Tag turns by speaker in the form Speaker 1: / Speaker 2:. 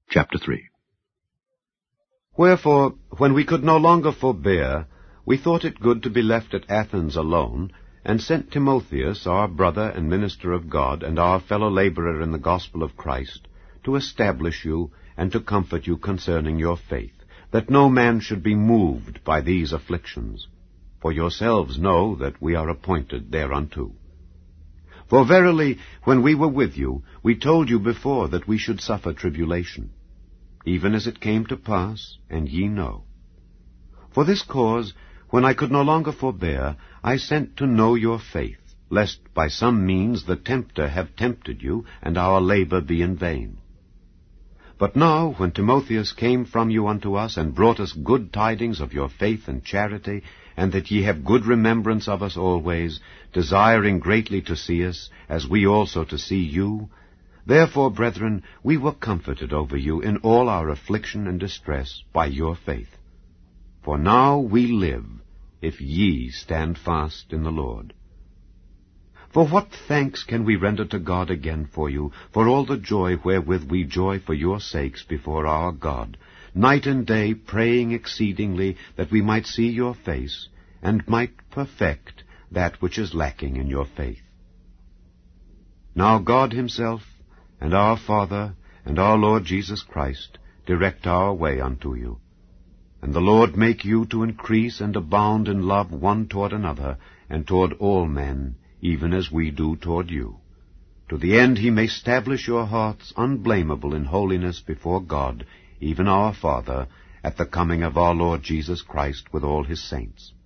Speaker 1: Chapter 3.
Speaker 2: Wherefore, when we could no longer forbear, we thought it good to be left at Athens alone, and sent Timotheus, our brother and minister of God, and our fellow laborer in the gospel of Christ, to establish you, and to comfort you concerning your faith, that no man should be moved by these afflictions. For yourselves know that we are appointed thereunto. For verily, when we were with you, we told you before that we should suffer tribulation, even as it came to pass, and ye know. For this cause, when I could no longer forbear, I sent to know your faith, lest by some means the tempter have tempted you, and our labor be in vain. But now, when Timotheus came from you unto us, and brought us good tidings of your faith and charity, and that ye have good remembrance of us always, desiring greatly to see us, as we also to see you, therefore, brethren, we were comforted over you in all our affliction and distress by your faith. For now we live, if ye stand fast in the Lord. For what thanks can we render to God again for you, for all the joy wherewith we joy for your sakes before our God, night and day praying exceedingly that we might see your face, and might perfect that which is lacking in your faith. Now God himself, and our Father, and our Lord Jesus Christ, direct our way unto you. And the Lord make you to increase and abound in love one toward another, and toward all men, even as we do toward you, to the end he may establish your hearts unblameable in holiness before God, even our Father, at the coming of our Lord Jesus Christ with all his saints.